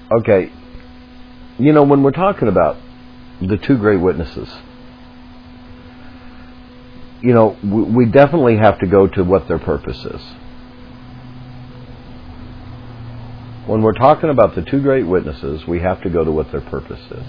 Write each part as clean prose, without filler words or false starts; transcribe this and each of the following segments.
Okay, when we're talking about the two great witnesses, we definitely have to go to what their purpose is. When we're talking about the two great witnesses, we have to go to what their purpose is.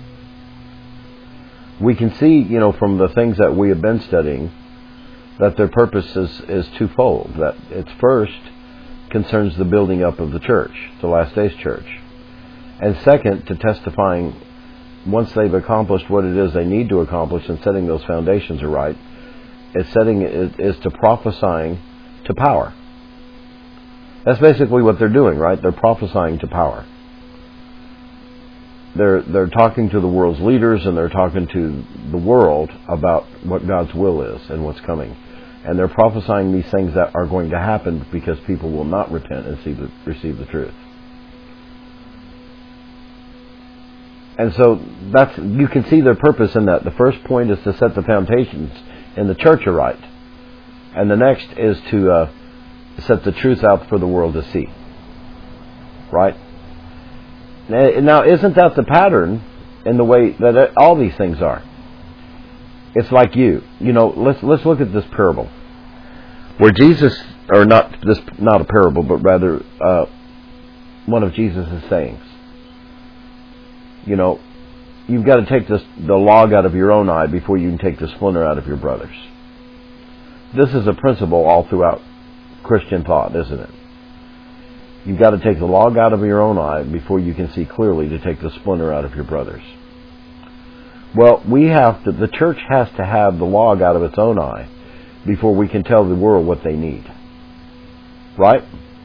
We can see, from the things that we have been studying, that their purpose is twofold. That it's first concerns the building up of the church, the last days church. And second, to testifying, once they've accomplished what it is they need to accomplish and setting those foundations are right, is to prophesying to power. That's basically what they're doing, right? They're prophesying to power. They're talking to the world's leaders, and they're talking to the world about what God's will is and what's coming. And they're prophesying these things that are going to happen because people will not repent and receive the truth. And so you can see their purpose in that. The first point is to set the foundations in the church aright. And the next is to set the truth out for the world to see. Right? Now, isn't that the pattern in the way that all these things are? It's like let's look at this parable. Where Jesus, or not a parable, but rather one of Jesus' sayings. You've got to take the log out of your own eye before you can take the splinter out of your brother's. This is a principle all throughout Christian thought, isn't it? You've got to take the log out of your own eye before you can see clearly to take the splinter out of your brother's. Well, the church has to have the log out of its own eye before we can tell the world what they need. Right?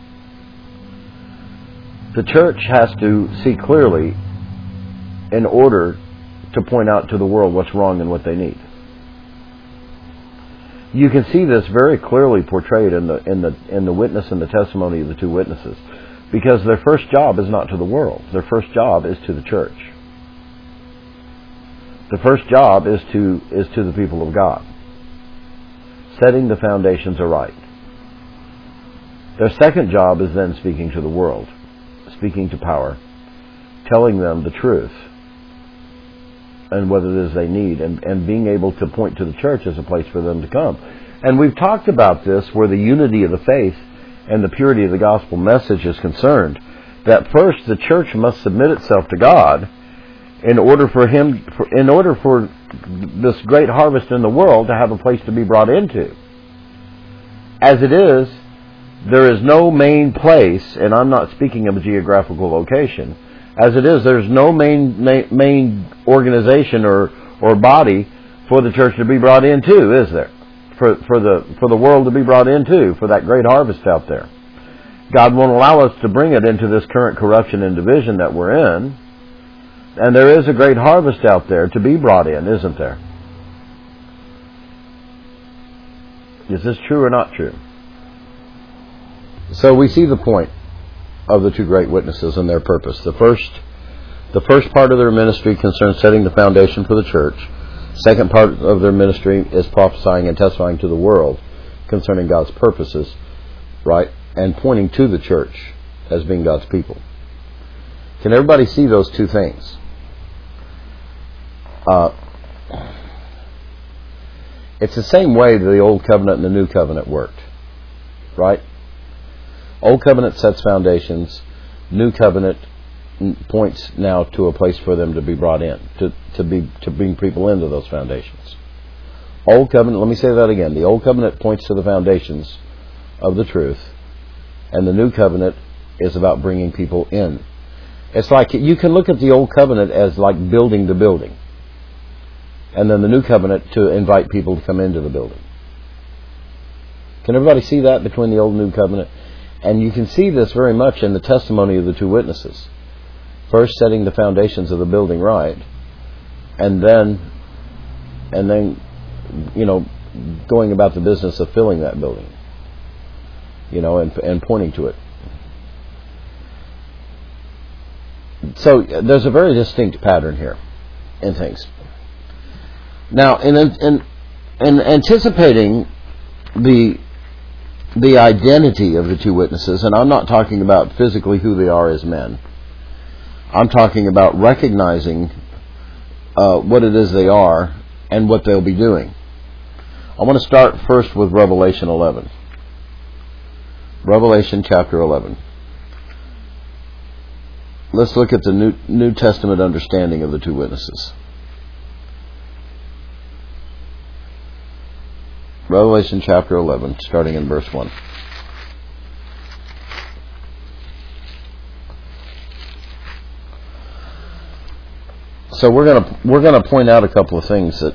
The church has to see clearly in order to point out to the world what's wrong and what they need. You can see this very clearly portrayed in the witness and the testimony of the two witnesses, because their first job is not to the world. Their first job is to the church. The first job is to the people of God, setting the foundations aright. Their second job is then speaking to the world, speaking to power, telling them the truth and what it is they need, and being able to point to the church as a place for them to come. And we've talked about this where the unity of the faith and the purity of the gospel message is concerned, that first the church must submit itself to God in order for this great harvest in the world to have a place to be brought into. As it is, there is no main place, and I'm not speaking of a geographical location. As it is, there's no main organization or body for the church to be brought into, is there? For the world to be brought into, for that great harvest out there. God won't allow us to bring it into this current corruption and division that we're in. And there is a great harvest out there to be brought in, isn't there? Is this true or not true? So we see the point of the two great witnesses and their purpose. The first part of their ministry concerns setting the foundation for the church. Second part of their ministry is prophesying and testifying to the world concerning God's purposes, right? And pointing to the church as being God's people. Can everybody see those two things? It's the same way that the Old Covenant and the New Covenant worked, right? Old Covenant sets foundations. New Covenant points now to a place for them to be brought in, to bring people into those foundations. Old Covenant, let me say that again. The Old Covenant points to the foundations of the truth, and the New Covenant is about bringing people in. It's like you can look at the Old Covenant as like building the building, and then the New Covenant to invite people to come into the building. Can everybody see that between the Old and New Covenant? And you can see this very much in the testimony of the two witnesses. First, setting the foundations of the building right, and then, going about the business of filling that building, and pointing to it. So there's a very distinct pattern here in things. Now, in anticipating the identity of the two witnesses, and I'm not talking about physically who they are as men, I'm talking about recognizing what it is they are and what they'll be doing. I want to start first with Revelation 11. Revelation chapter 11. Let's look at the New Testament understanding of the two witnesses. Revelation chapter 11, starting in verse 1. So we're going to point out a couple of things that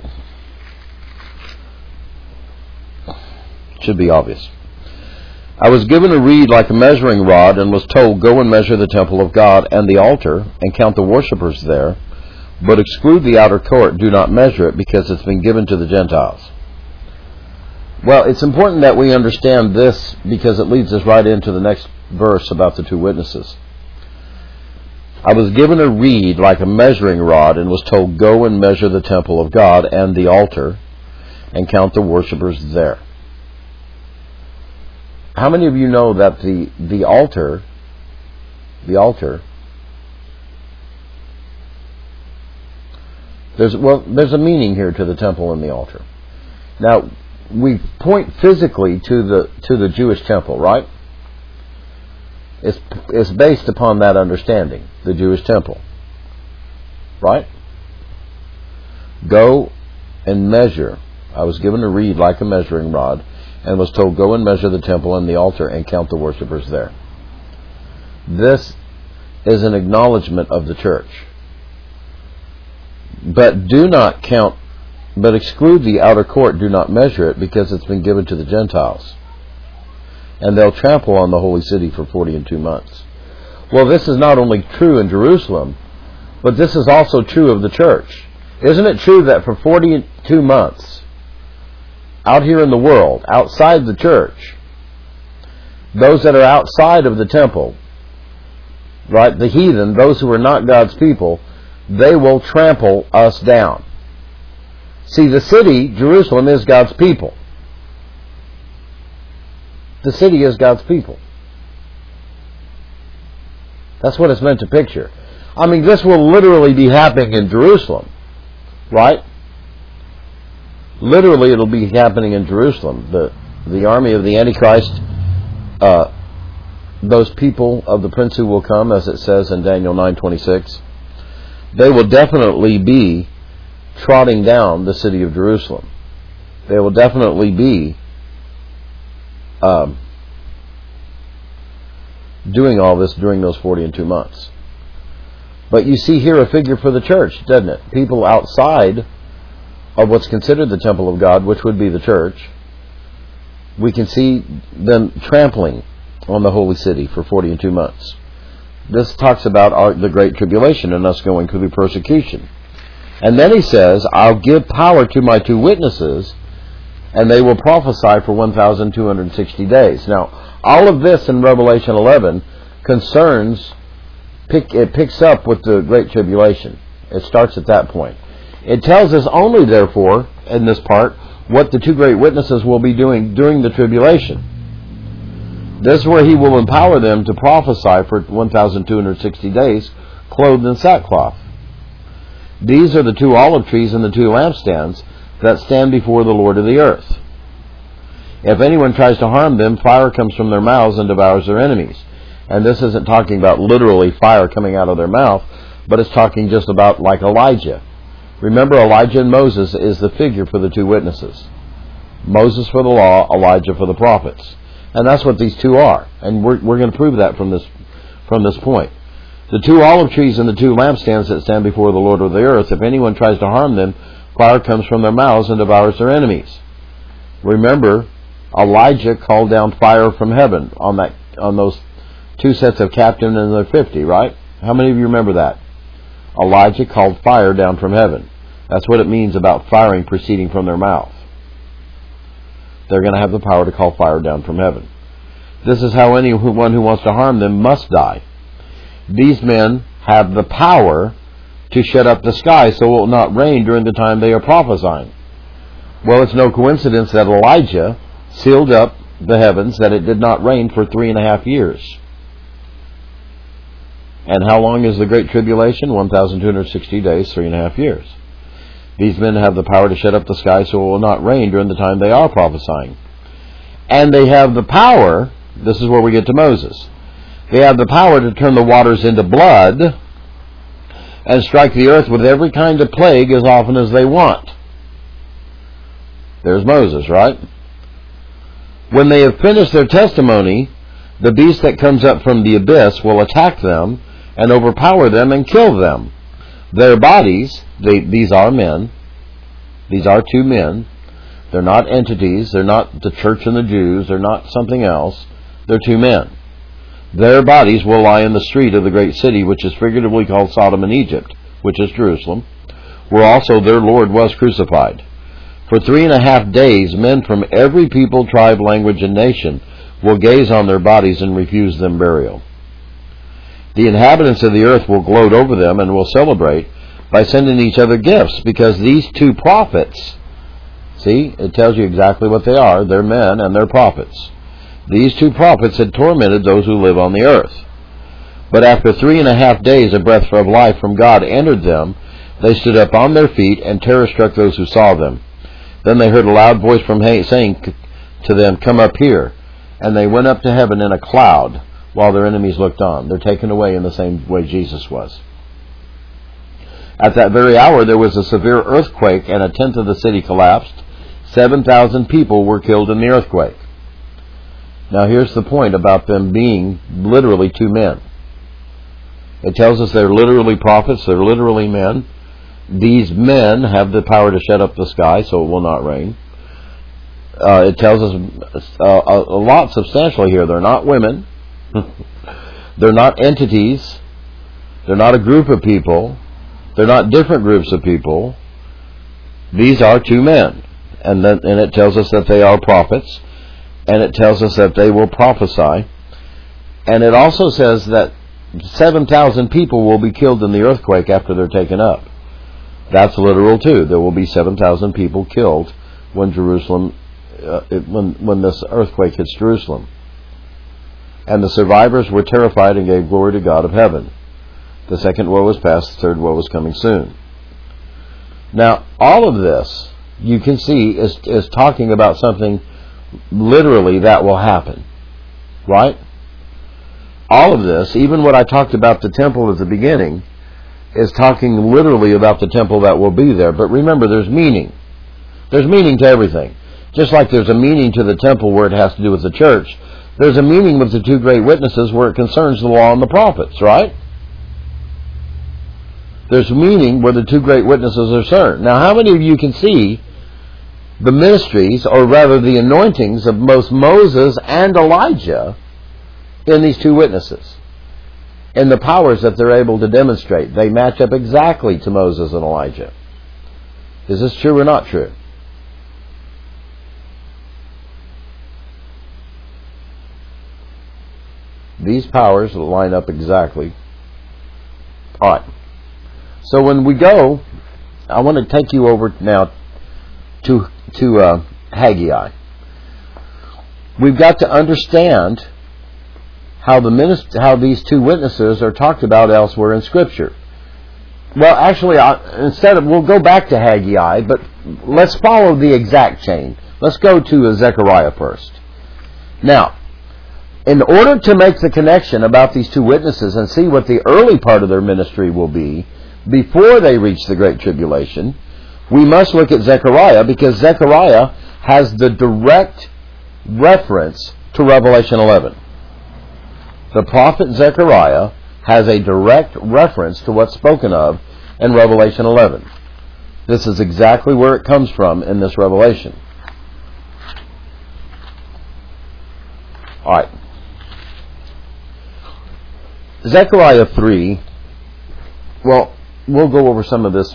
should be obvious. I was given a reed like a measuring rod and was told, go and measure the temple of God and the altar and count the worshippers there, but exclude the outer court, do not measure it, because it's been given to the Gentiles. Well, it's important that we understand this because it leads us right into the next verse about the two witnesses. I was given a reed like a measuring rod and was told, go and measure the temple of God and the altar and count the worshippers there. How many of you know that the altar, there's a meaning here to the temple and the altar. Now, we point physically to the Jewish temple, right? It's based upon that understanding, the Jewish temple, right? Go and measure. I was given a reed like a measuring rod and was told, go and measure the temple and the altar and count the worshippers there. This is an acknowledgement of the church. But do not count, but exclude the outer court, do not measure it, because it's been given to the Gentiles. And they'll trample on the holy city for 42 months. Well, this is not only true in Jerusalem, but this is also true of the church. Isn't it true that for 42 months, out here in the world, outside the church, those that are outside of the temple, right, the heathen, those who are not God's people, they will trample us down. See, the city, Jerusalem, is God's people. The city is God's people. That's what it's meant to picture. I mean, this will literally be happening in Jerusalem, right? Literally, it'll be happening in Jerusalem. The army of the Antichrist, those people of the prince who will come, as it says in Daniel 9:26, they will definitely be trotting down the city of Jerusalem. They will definitely be doing all this during those 42 months. But you see here a figure for the church, doesn't it? People outside of what's considered the temple of God, which would be the church, we can see them trampling on the holy city for 42 months. This talks about the Great Tribulation and us going through persecution. And then he says, I'll give power to my two witnesses, and they will prophesy for 1,260 days. Now, all of this in Revelation 11 picks up with the Great Tribulation. It starts at that point. It tells us only, therefore, in this part, what the two great witnesses will be doing during the tribulation. This is where he will empower them to prophesy for 1,260 days, clothed in sackcloth. These are the two olive trees and the two lampstands that stand before the Lord of the earth. If anyone tries to harm them, fire comes from their mouths and devours their enemies. And this isn't talking about literally fire coming out of their mouth, but it's talking just about like Elijah. Remember, Elijah and Moses is the figure for the two witnesses. Moses for the law, Elijah for the prophets. And that's what these two are. And we're going to prove that from this point. The two olive trees and the two lampstands that stand before the Lord of the earth, if anyone tries to harm them, fire comes from their mouths and devours their enemies. Remember, Elijah called down fire from heaven on those two sets of captain and the 50, right? How many of you remember that? Elijah called fire down from heaven. That's what it means about firing proceeding from their mouth. They're going to have the power to call fire down from heaven. This is how anyone who wants to harm them must die. These men have the power to shut up the sky so it will not rain during the time they are prophesying. Well, it's no coincidence that Elijah sealed up the heavens, that it did not rain for 3.5 years. And how long is the Great Tribulation? 1,260 days, 3.5 years. These men have the power to shut up the sky so it will not rain during the time they are prophesying. And they have the power, this is where we get to Moses, they have the power to turn the waters into blood and strike the earth with every kind of plague as often as they want. There's Moses, right? When they have finished their testimony, the beast that comes up from the abyss will attack them and overpower them and kill them. Their bodies, these are men, these are two men, they're not entities, they're not the church and the Jews, they're not something else, they're two men. Their bodies will lie in the street of the great city, which is figuratively called Sodom and Egypt, which is Jerusalem, where also their Lord was crucified. For 3.5 days, men from every people, tribe, language, and nation will gaze on their bodies and refuse them burial. The inhabitants of the earth will gloat over them and will celebrate by sending each other gifts, because these two prophets, see, it tells you exactly what they are. They're men and they're prophets. These two prophets had tormented those who live on the earth. But after 3.5 days, a breath of life from God entered them. They stood up on their feet, and terror struck those who saw them. Then they heard a loud voice from saying to them, "Come up here." And they went up to heaven in a cloud, while their enemies looked on. They're taken away in the same way Jesus was. At that very hour there was a severe earthquake, and 1/10 of the city collapsed. 7,000 people were killed in the earthquake. Now here's the point about them being literally two men. It tells us they're literally prophets, they're literally men. These men have the power to shut up the sky so it will not rain. It tells us a lot substantially here. They're not women. They're not entities. They're not a group of people. They're not different groups of people. These are two men. And it tells us that they are prophets. And it tells us that they will prophesy. And it also says that 7,000 people will be killed in the earthquake after they're taken up. That's literal too. There will be 7,000 people killed when when this earthquake hits Jerusalem. And the survivors were terrified and gave glory to God of heaven. The second woe was past, the third woe is coming soon. Now, all of this, you can see, is talking about something literally that will happen. Right? All of this, even what I talked about the temple at the beginning, is talking literally about the temple that will be there. But remember, there's meaning. There's meaning to everything. Just like there's a meaning to the temple where it has to do with the church, there's a meaning with the two great witnesses where it concerns the law and the prophets, right? There's meaning where the two great witnesses are concerned. Now, how many of you can see the ministries, or rather the anointings of both Moses and Elijah in these two witnesses? And the powers that they're able to demonstrate. They match up exactly to Moses and Elijah. Is this true or not true? These powers line up exactly. Alright. So when we go, I want to take you over now to Haggai. We've got to understand how these two witnesses are talked about elsewhere in Scripture. Well, actually, we'll go back to Haggai, but let's follow the exact chain. Let's go to Zechariah first. Now, in order to make the connection about these two witnesses and see what the early part of their ministry will be before they reach the Great Tribulation, we must look at Zechariah, because Zechariah has the direct reference to Revelation 11. The prophet Zechariah has a direct reference to what's spoken of in Revelation 11. This is exactly where it comes from in this revelation. Alright. Zechariah 3, well, we'll go over some of this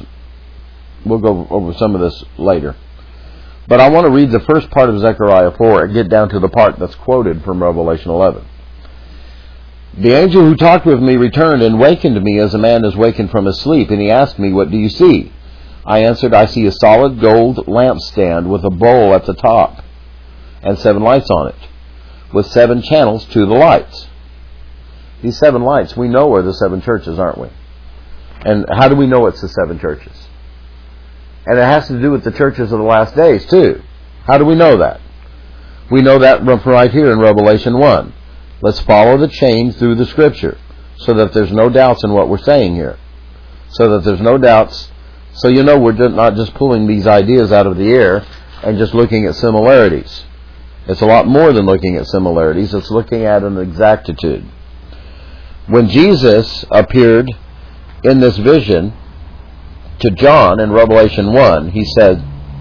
later. But I want to read the first part of Zechariah 4 and get down to the part that's quoted from Revelation 11. The angel who talked with me returned and wakened me as a man is wakened from his sleep, and he asked me, "What do you see?" I answered, "I see a solid gold lampstand with a bowl at the top and 7 lights on it, with 7 channels to the lights. These 7 lights, we know are the 7 churches, aren't we? And how do we know it's the 7 churches? And it has to do with the churches of the last days, too. How do we know that? We know that right here in Revelation 1. Let's follow the chain through the Scripture so that there's no doubts in what we're saying here. So that there's no doubts. So you know we're not just pulling these ideas out of the air and just looking at similarities. It's a lot more than looking at similarities. It's looking at an exactitude. When Jesus appeared in this vision to John in Revelation 1, he said,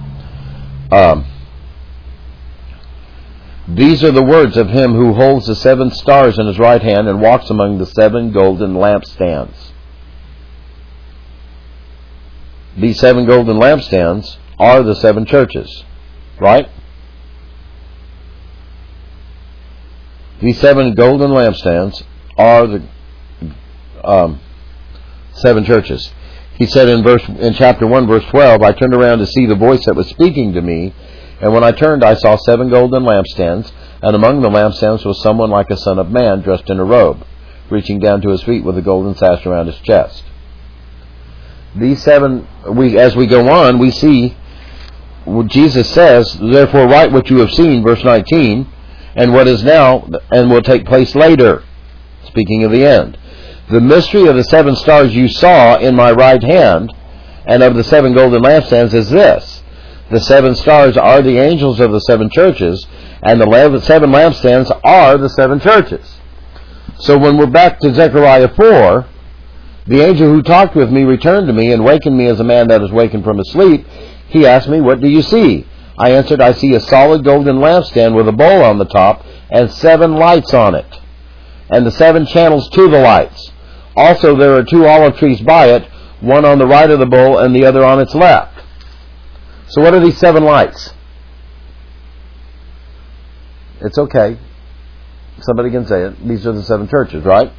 these are the words of him who holds the 7 stars in his right hand and walks among the 7 golden lampstands. These 7 golden lampstands are the 7 churches, right? These 7 golden lampstands are the 7 churches. He said in chapter 1, verse 12, I turned around to see the voice that was speaking to me, and when I turned, I saw 7 golden lampstands, and among the lampstands was someone like a son of man, dressed in a robe, reaching down to his feet with a golden sash around his chest. These 7, as we go on, we see Jesus says, therefore write what you have seen, verse 19, and what is now and will take place later, speaking of the end. The mystery of the 7 stars you saw in my right hand and of the 7 golden lampstands is this. The 7 stars are the angels of the 7 churches, and the 7 lampstands are the 7 churches. So when we're back to Zechariah 4, the angel who talked with me returned to me and wakened me as a man that is wakened from his sleep. He asked me, what do you see? I answered, I see a solid golden lampstand with a bowl on the top and 7 lights on it, and the 7 channels to the lights. Also there are 2 olive trees by it, one on the right of the bowl and the other on its left. So what are these 7 lights? It's okay. Somebody can say it. These are the 7 churches, right?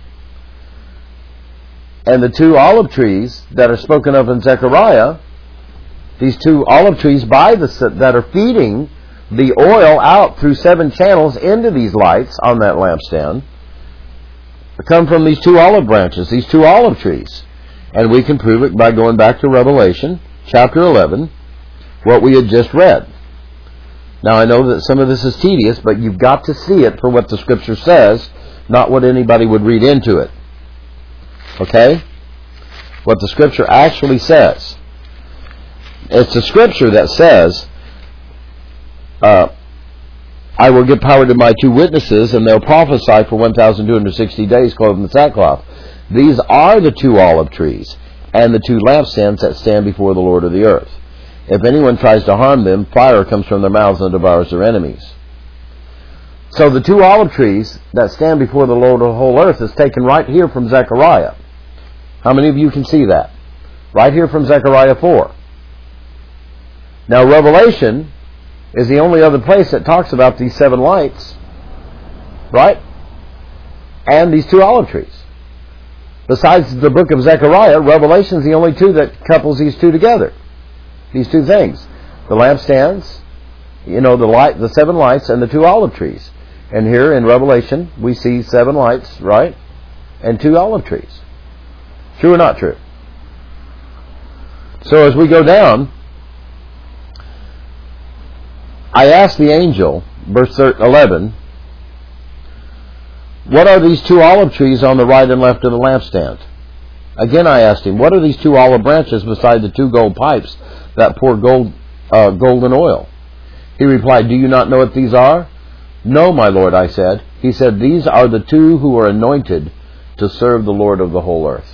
And the 2 olive trees that are spoken of in Zechariah, these 2 olive trees that are feeding the oil out through 7 channels into these lights on that lampstand, come from these 2 olive branches, these 2 olive trees. And we can prove it by going back to Revelation chapter 11, what we had just read. Now I know that some of this is tedious, but you've got to see it for what the Scripture says, not what anybody would read into it. Okay? What the Scripture actually says. It's the Scripture that says, I will give power to my 2 witnesses, and they'll prophesy for 1,260 days, clothed in sackcloth. These are the 2 olive trees, and the 2 lampstands that stand before the Lord of the earth. If anyone tries to harm them, fire comes from their mouths and devours their enemies. So the 2 olive trees that stand before the Lord of the whole earth is taken right here from Zechariah. How many of you can see that? Right here from Zechariah 4. Now Revelation is the only other place that talks about these 7 lights, right? And these 2 olive trees. Besides the book of Zechariah, Revelation is the only 2 that couples these 2 together. These 2 things. The lampstands, the 7 lights and the 2 olive trees. And here in Revelation, we see 7 lights, right? And 2 olive trees. True or not true? So as we go down, I asked the angel, verse 11, what are these 2 olive trees on the right and left of the lampstand? Again I asked him, what are these 2 olive branches beside the 2 gold pipes that pour golden oil? He replied, do you not know what these are? No, my Lord, I said. He said, these are the 2 who are anointed to serve the Lord of the whole earth.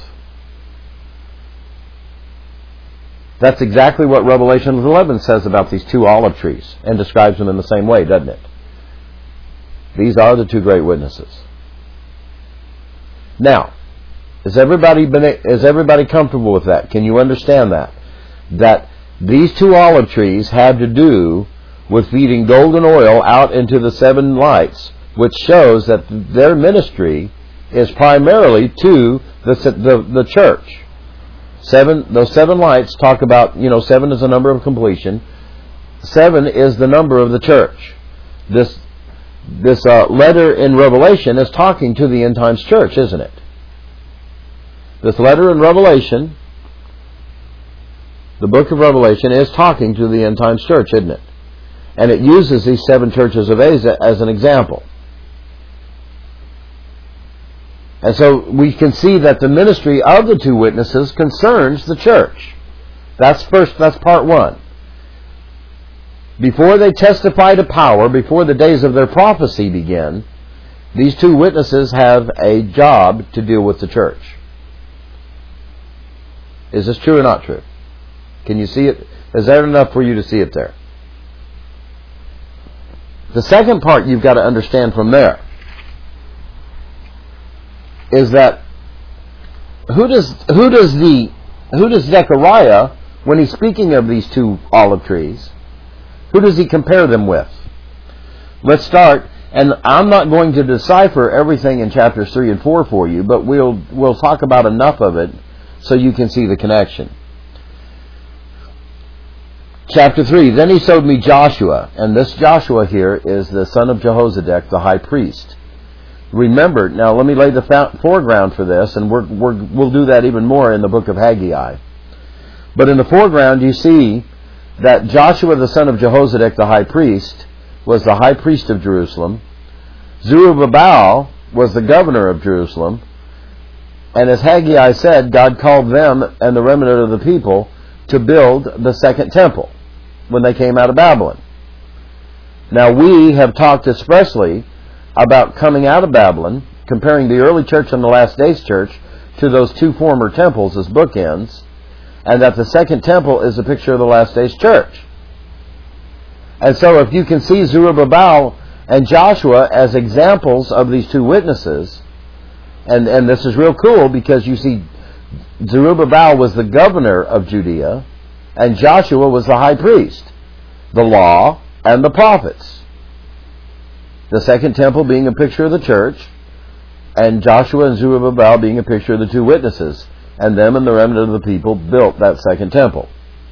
That's exactly what Revelation 11 says about these 2 olive trees, and describes them in the same way, doesn't it? These are the 2 great witnesses. Now, is everybody comfortable with that? Can you understand that? That these 2 olive trees have to do with feeding golden oil out into the 7 lights, which shows that their ministry is primarily to the church. Those 7 lights talk about, 7 is a number of completion. 7 is the number of the church. This letter in Revelation is talking to the end times church, isn't it? This letter in Revelation, the book of Revelation, is talking to the end times church, isn't it? And it uses these 7 churches of Asia as an example. And so we can see that the ministry of the 2 witnesses concerns the church. That's part 1. Before they testify to power, before the days of their prophecy begin, these 2 witnesses have a job to deal with the church. Is this true or not true? Can you see it? Is that enough for you to see it there? The second part you've got to understand from there is that who does Zechariah, when he's speaking of these 2 olive trees, who does he compare them with? Let's start, and I'm not going to decipher everything in chapters 3 and 4 for you, but we'll talk about enough of it so you can see the connection. Chapter 3, then he showed me Joshua, and this Joshua here is the son of Jehozadak, the high priest. Remember, now let me lay the foreground for this, and we'll do that even more in the book of Haggai. But in the foreground you see that Joshua the son of Jehozadak, the high priest, was the high priest of Jerusalem. Zerubbabel was the governor of Jerusalem. And as Haggai said, God called them and the remnant of the people to build the second temple when they came out of Babylon. Now we have talked expressly about coming out of Babylon, comparing the early church and the last days church to those 2 former temples as bookends, and that the second temple is a picture of the last days church. And so if you can see Zerubbabel and Joshua as examples of these 2 witnesses, and this is real cool because you see Zerubbabel was the governor of Judea and Joshua was the high priest, the law and the prophets. The second temple being a picture of the church, and Joshua and Zerubbabel being a picture of the 2 witnesses. And them and the remnant of the people built that second temple.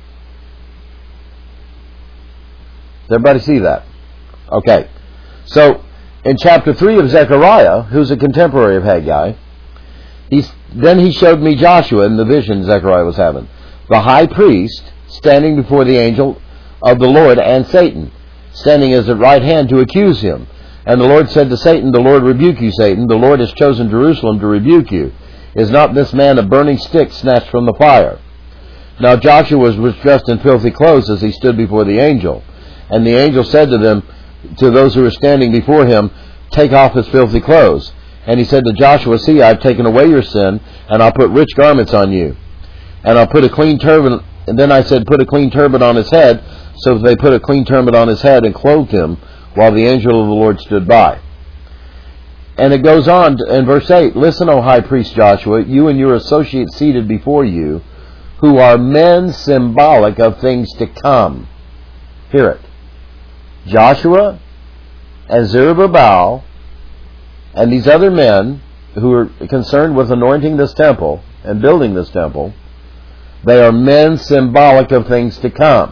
Does everybody see that? Okay. So, in chapter 3 of Zechariah, who's a contemporary of Haggai, then he showed me Joshua in the vision Zechariah was having, the high priest standing before the angel of the Lord and Satan, standing at his right hand to accuse him. And the Lord said to Satan, the Lord rebuke you, Satan. The Lord has chosen Jerusalem to rebuke you. Is not this man a burning stick snatched from the fire? Now Joshua was dressed in filthy clothes as he stood before the angel. And the angel said to those who were standing before him, take off his filthy clothes. And he said to Joshua, see, I've taken away your sin, and I'll put rich garments on you. And I'll put a clean turban. And then I said, put a clean turban on his head. So they put a clean turban on his head and clothed him, while the angel of the Lord stood by. And it goes on in verse 8, listen, O high priest Joshua, you and your associates seated before you, who are men symbolic of things to come. Hear it. Joshua and Zerubbabel and these other men who are concerned with anointing this temple and building this temple, they are men symbolic of things to come.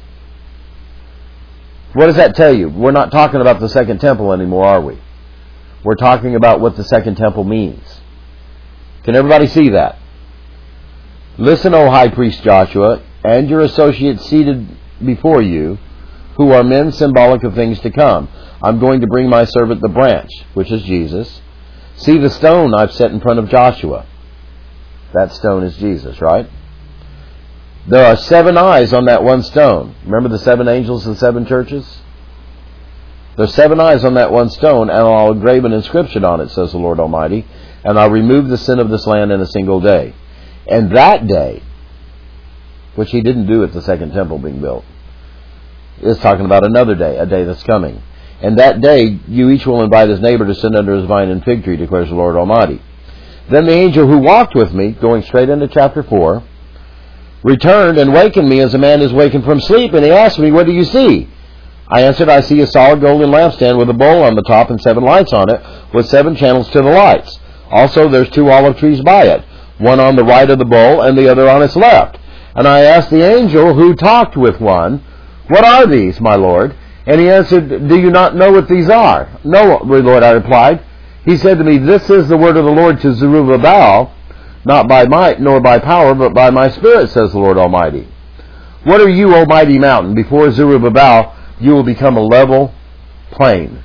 What does that tell you? We're not talking about the second temple anymore, are we? We're talking about what the second temple means. Can everybody see that? Listen, O high priest Joshua, and your associates seated before you, who are men symbolic of things to come. I'm going to bring my servant the branch, which is Jesus. See the stone I've set in front of Joshua. That stone is Jesus, right? There are 7 eyes on that one stone. Remember the 7 angels and 7 churches? There's 7 eyes on that one stone, and I'll engrave an inscription on it, says the Lord Almighty, and I'll remove the sin of this land in a single day. And that day, which he didn't do at the second temple being built, is talking about another day, a day that's coming. And that day, you each will invite his neighbor to sit under his vine and fig tree, declares the Lord Almighty. Then the angel who walked with me, going straight into chapter 4, returned and wakened me as a man is wakened from sleep, and he asked me, what do you see? I answered, I see a solid golden lampstand with a bowl on the top and 7 lights on it, with 7 channels to the lights. Also there's 2 olive trees by it, one on the right of the bowl and the other on its left. And I asked the angel who talked with one, what are these, my Lord? And he answered, do you not know what these are? No, Lord, I replied. He said to me, this is the word of the Lord to Zerubbabel, not by might nor by power, but by my Spirit, says the Lord Almighty. What are you, O mighty mountain? Before Zerubbabel, you will become a level plain.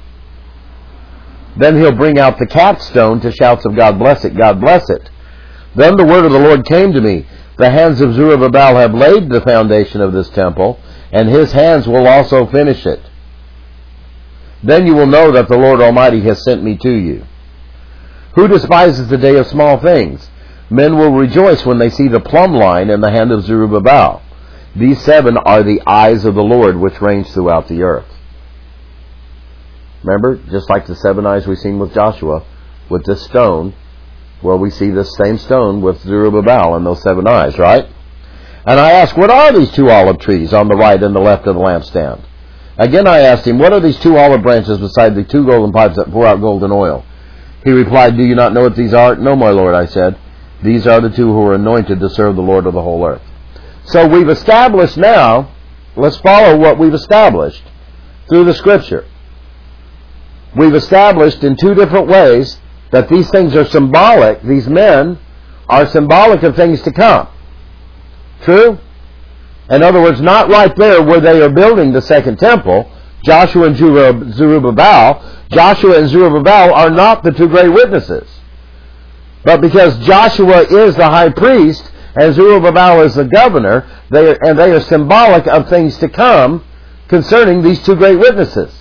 Then he'll bring out the capstone to shouts of God bless it, God bless it. Then the word of the Lord came to me. The hands of Zerubbabel have laid the foundation of this temple, and his hands will also finish it. Then you will know that the Lord Almighty has sent me to you. Who despises the day of small things? Men will rejoice when they see the plumb line in the hand of Zerubbabel. These 7 are the eyes of the Lord which range throughout the earth. Remember, just like the 7 eyes we've seen with Joshua, with this stone, well, we see this same stone with Zerubbabel and those 7 eyes, right? And I asked, what are these 2 olive trees on the right and the left of the lampstand? Again I asked him, what are these 2 olive branches beside the 2 golden pipes that pour out golden oil? He replied, do you not know what these are? No, my Lord, I said. These are the 2 who are anointed to serve the Lord of the whole earth. So we've established now, let's follow what we've established through the Scripture. We've established in 2 different ways that these things are symbolic, these men are symbolic of things to come. True? In other words, not right there where they are building the second temple, Joshua and Zerubbabel. Joshua and Zerubbabel are not the 2 great witnesses. But because Joshua is the high priest and Zerubbabel is the governor, they are symbolic of things to come concerning these 2 great witnesses.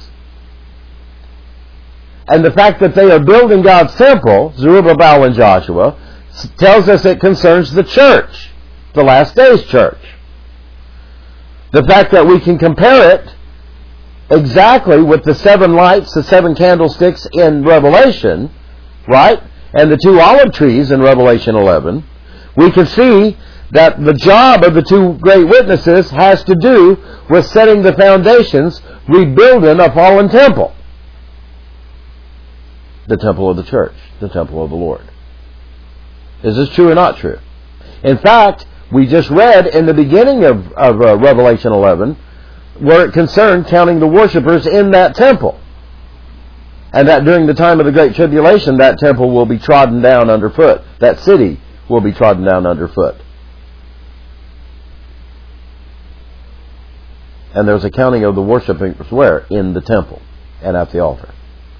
And the fact that they are building God's temple, Zerubbabel and Joshua, tells us it concerns the church, the last days church. The fact that we can compare it exactly with the 7 lights, the 7 candlesticks in Revelation, right? And the 2 olive trees in Revelation 11, we can see that the job of the 2 great witnesses has to do with setting the foundations, rebuilding a fallen temple. The temple of the church, the temple of the Lord. Is this true or not true? In fact, we just read in the beginning of Revelation 11 where it concerned counting the worshipers in that temple. And that during the time of the Great Tribulation, that temple will be trodden down underfoot. That city will be trodden down underfoot. And there's a counting of the worshipers where? In the temple and at the altar.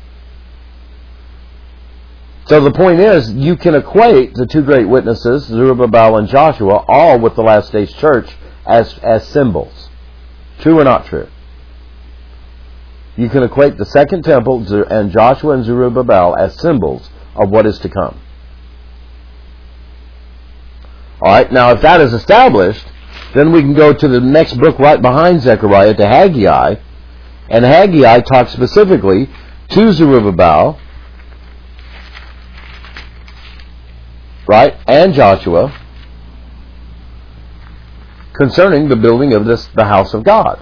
So the point is, you can equate the 2 great witnesses, Zerubbabel and Joshua, all with the last days church as symbols. True or not true? You can equate the second temple and Joshua and Zerubbabel as symbols of what is to come. Alright, now if that is established, then we can go to the next book right behind Zechariah, to Haggai. And Haggai talks specifically to Zerubbabel, right, and Joshua, concerning the building of the house of God.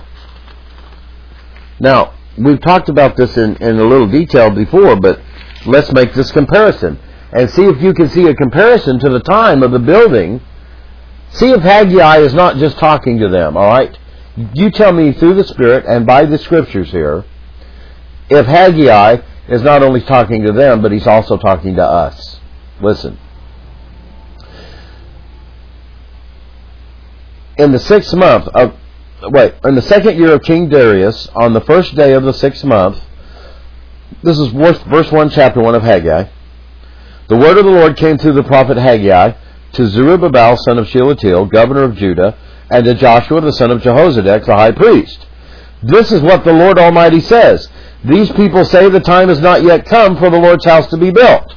Now, we've talked about this in a little detail before, but let's make this comparison and see if you can see a comparison to the time of the building. See if Haggai is not just talking to them, all right? You tell me through the Spirit and by the Scriptures here, if Haggai is not only talking to them, but he's also talking to us. Listen. In the 6th month of, in the 2nd year of King Darius, on the 1st day of the 6th month, this is verse 1, chapter 1 of Haggai. The word of the Lord came through the prophet Haggai to Zerubbabel, son of Shealtiel, governor of Judah, and to Joshua, the son of Jehozadak, the high priest. This is what the Lord Almighty says. These people say the time has not yet come for the Lord's house to be built.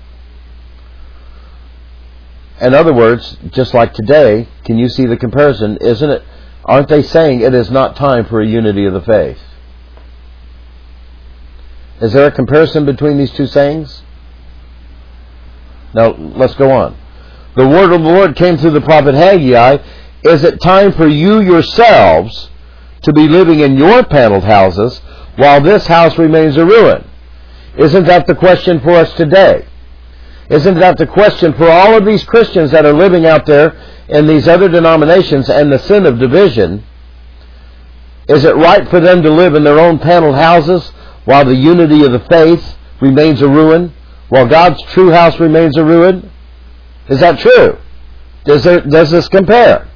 In other words, just like today, can you see the comparison? Isn't it? Aren't they saying it is not time for a unity of the faith? Is there a comparison between these 2 sayings? Now, let's go on. The word of the Lord came through the prophet Haggai. Is it time for you yourselves to be living in your paneled houses while this house remains a ruin? Isn't that the question for us today? Isn't that the question for all of these Christians that are living out there in these other denominations and the sin of division? Is it right for them to live in their own paneled houses while the unity of the faith remains a ruin, while God's true house remains a ruin? Is that true? Does this compare?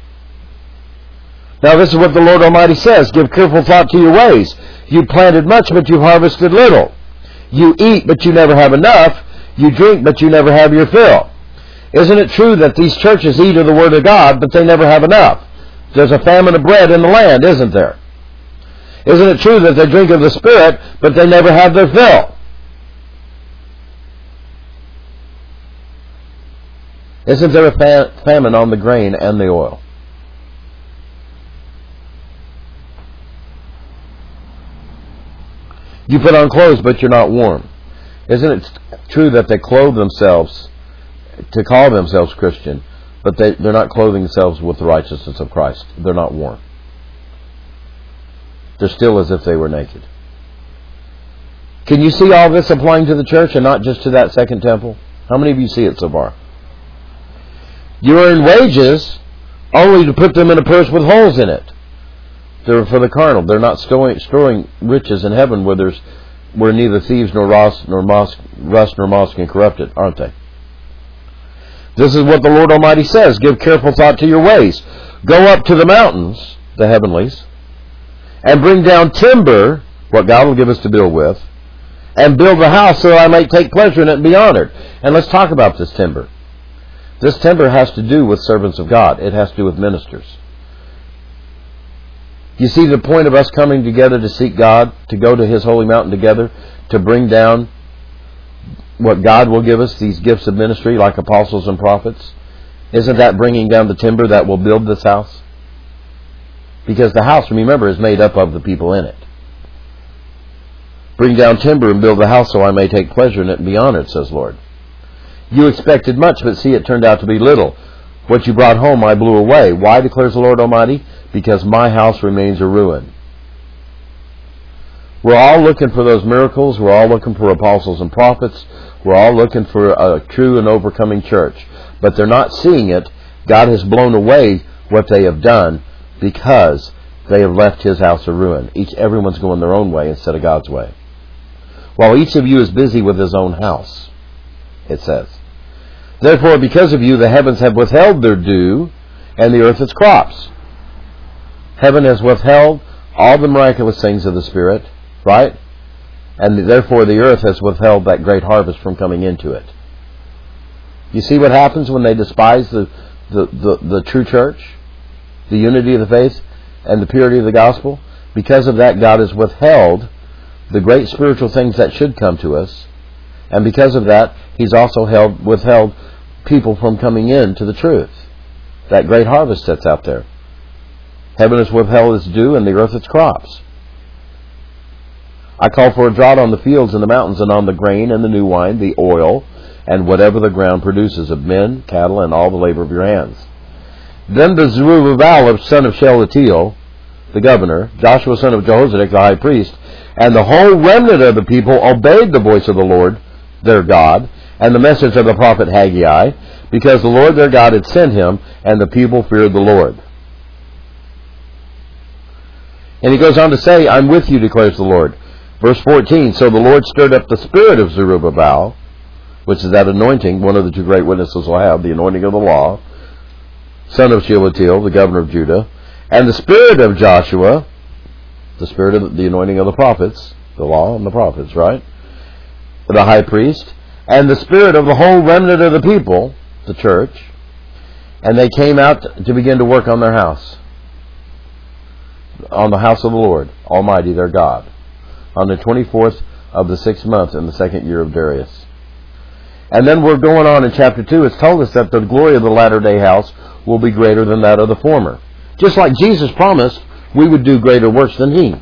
Now this is what the Lord Almighty says. Give careful thought to your ways. You planted much, but you harvested little. You eat, but you never have enough. You drink, but you never have your fill. Isn't it true that these churches eat of the Word of God, but they never have enough? There's a famine of bread in the land, isn't there? Isn't it true that they drink of the Spirit, but they never have their fill? Isn't there a famine on the grain and the oil? You put on clothes, but you're not warm. Isn't it true that they clothe themselves to call themselves Christian, but they're not clothing themselves with the righteousness of Christ? They're not warm. They're still as if they were naked. Can you see all this applying to the church and not just to that second temple? How many of you see it so far? You earn wages only to put them in a purse with holes in it. They're for the carnal. They're not storing riches in heaven where neither thieves nor rust nor moss can corrupt it, aren't they? This is what the Lord Almighty says. Give careful thought to your ways. Go up to the mountains, the heavenlies, and bring down timber, what God will give us to build with, and build the house so that I may take pleasure in it and be honored. And let's talk about this timber. This timber has to do with servants of God. It has to do with ministers. You see the point of us coming together to seek God, to go to His holy mountain together, to bring down what God will give us, these gifts of ministry like apostles and prophets? Isn't that bringing down the timber that will build this house? Because the house, remember, is made up of the people in it. Bring down timber and build the house so I may take pleasure in it and be honored, says Lord. You expected much, but see, it turned out to be little. What you brought home I blew away. Why, declares the Lord Almighty? Because my house remains a ruin. We're all looking for those miracles. We're all looking for apostles and prophets. We're all looking for a true and overcoming church. But they're not seeing it. God has blown away what they have done because they have left His house a ruin. Everyone's going their own way instead of God's way. While each of you is busy with his own house, it says. Therefore, because of you, the heavens have withheld their dew, and the earth its crops. Heaven has withheld all the miraculous things of the Spirit, right? And therefore the earth has withheld that great harvest from coming into it. You see what happens when they despise the true church, the unity of the faith, and the purity of the gospel? Because of that, God has withheld the great spiritual things that should come to us. And because of that, He's also withheld people from coming in to the truth. That great harvest that's out there. Heaven has withheld its dew and the earth its crops. I call for a drought on the fields and the mountains and on the grain and the new wine, the oil, and whatever the ground produces of men, cattle, and all the labor of your hands. Then the Zerubbabel, son of Shealtiel, the governor, Joshua, son of Jehozadak, the high priest, and the whole remnant of the people obeyed the voice of the Lord, their God, and the message of the prophet Haggai, because the Lord their God had sent him, and the people feared the Lord. And he goes on to say, I'm with you, declares the Lord. Verse 14, so the Lord stirred up the spirit of Zerubbabel, which is that anointing, one of the two great witnesses will have, the anointing of the law, son of Shealtiel, the governor of Judah, and the spirit of Joshua, the spirit of the anointing of the prophets, the law and the prophets, right? The high priest, and the spirit of the whole remnant of the people, the church, and they came out to begin to work on their house, on the house of the Lord Almighty, their God, on the 24th of the 6th month in the 2nd year of Darius. And then we're going on in chapter 2. It's told us that the glory of the latter-day house will be greater than that of the former. Just like Jesus promised, we would do greater works than He.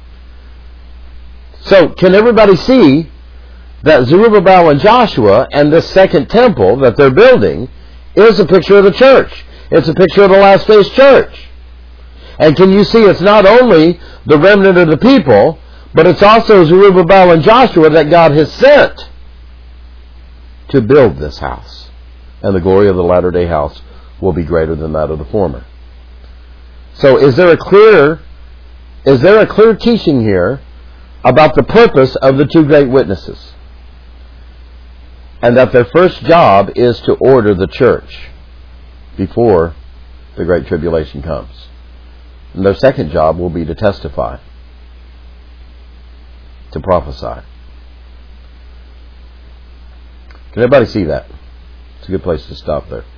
So, can everybody see that Zerubbabel and Joshua and this second temple that they're building is a picture of the church? It's a picture of the last days church. And can you see it's not only the remnant of the people, but it's also Zerubbabel and Joshua that God has sent to build this house. And the glory of the latter-day house will be greater than that of the former. So is there a clear is there a clear teaching here about the purpose of the two great witnesses? And that their first job is to order the church before the Great Tribulation comes. And their second job will be to testify, to prophesy. Can everybody see that? It's a good place to stop there.